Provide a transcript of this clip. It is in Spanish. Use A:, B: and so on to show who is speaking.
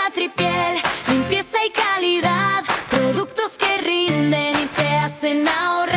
A: Tripiel, limpieza y calidad, productos que rinden y te hacen ahorrar.